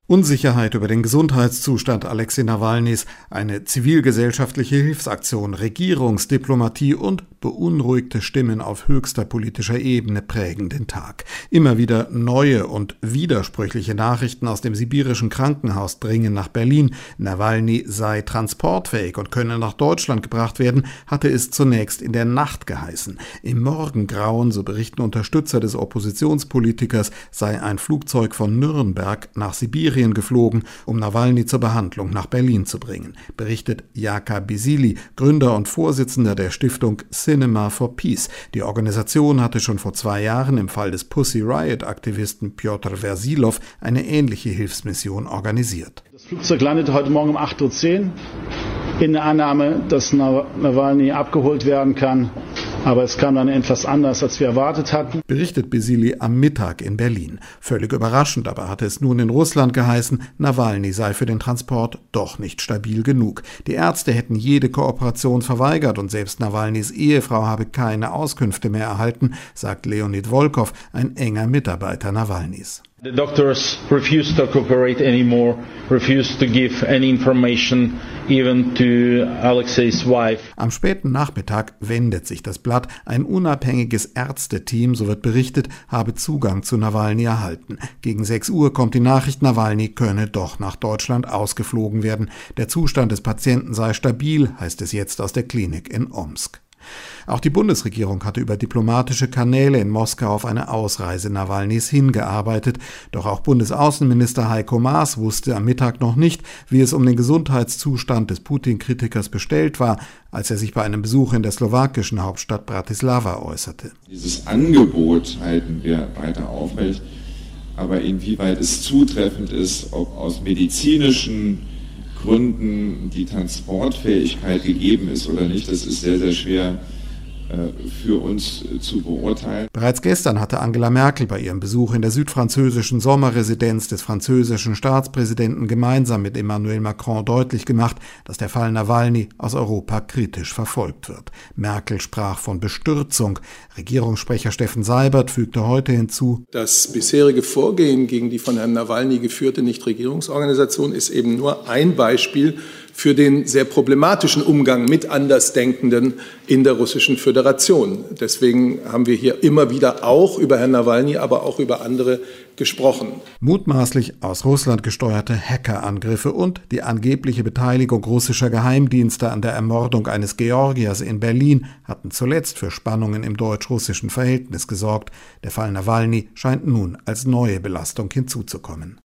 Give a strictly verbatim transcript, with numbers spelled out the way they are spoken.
Unsicherheit über den Gesundheitszustand Alexei Nawalnys, eine zivilgesellschaftliche Hilfsaktion, Regierungsdiplomatie und beunruhigte Stimmen auf höchster politischer Ebene prägen den Tag. Immer wieder neue und widersprüchliche Nachrichten aus dem sibirischen Krankenhaus dringen nach Berlin. Nawalny sei transportfähig und könne nach Deutschland gebracht werden, hatte es zunächst in der Nacht geheißen. Im Morgengrauen, so berichten Unterstützer des Oppositionspolitikers, sei ein Flugzeug von Nürnberg nach Sibirien geflogen, um Nawalny zur Behandlung nach Berlin zu bringen, berichtet Jaka Bisili, Gründer und Vorsitzender der Stiftung Cinema for Peace. Die Organisation hatte schon vor zwei Jahren im Fall des Pussy Riot-Aktivisten Pjotr Versilov eine ähnliche Hilfsmission organisiert. Das Flugzeug landete heute Morgen um acht Uhr zehn in der Annahme, dass Nawalny abgeholt werden kann. Aber es kam dann etwas anders, als wir erwartet hatten. Berichtet Bisili am Mittag in Berlin. Völlig überraschend aber hatte es nun in Russland geheißen, Nawalny sei für den Transport doch nicht stabil genug. Die Ärzte hätten jede Kooperation verweigert und selbst Nawalnys Ehefrau habe keine Auskünfte mehr erhalten, sagt Leonid Volkov, ein enger Mitarbeiter Nawalnys. The doctors refused to cooperate anymore, refused to give any information even to Alexei's wife. Am späten Nachmittag wendet sich das Blatt. Ein unabhängiges Ärzteteam, so wird berichtet, habe Zugang zu Nawalny erhalten. Gegen sechs Uhr kommt die Nachricht, Nawalny könne doch nach Deutschland ausgeflogen werden. Der Zustand des Patienten sei stabil, heißt es jetzt aus der Klinik in Omsk. Auch die Bundesregierung hatte über diplomatische Kanäle in Moskau auf eine Ausreise Nawalnys hingearbeitet. Doch auch Bundesaußenminister Heiko Maas wusste am Mittag noch nicht, wie es um den Gesundheitszustand des Putin-Kritikers bestellt war, als er sich bei einem Besuch in der slowakischen Hauptstadt Bratislava äußerte. Dieses Angebot halten wir weiter aufrecht, aber inwieweit es zutreffend ist, ob aus medizinischen Gründen die Transportfähigkeit gegeben ist oder nicht, das ist sehr, sehr schwer für uns zu beurteilen. Bereits gestern hatte Angela Merkel bei ihrem Besuch in der südfranzösischen Sommerresidenz des französischen Staatspräsidenten gemeinsam mit Emmanuel Macron deutlich gemacht, dass der Fall Nawalny aus Europa kritisch verfolgt wird. Merkel sprach von Bestürzung. Regierungssprecher Steffen Seibert fügte heute hinzu: Das bisherige Vorgehen gegen die von Herrn Nawalny geführte Nichtregierungsorganisation ist eben nur ein Beispiel für den sehr problematischen Umgang mit Andersdenkenden in der Russischen Föderation. Deswegen haben wir hier immer wieder auch über Herrn Nawalny, aber auch über andere gesprochen. Mutmaßlich aus Russland gesteuerte Hackerangriffe und die angebliche Beteiligung russischer Geheimdienste an der Ermordung eines Georgiers in Berlin hatten zuletzt für Spannungen im deutsch-russischen Verhältnis gesorgt. Der Fall Nawalny scheint nun als neue Belastung hinzuzukommen.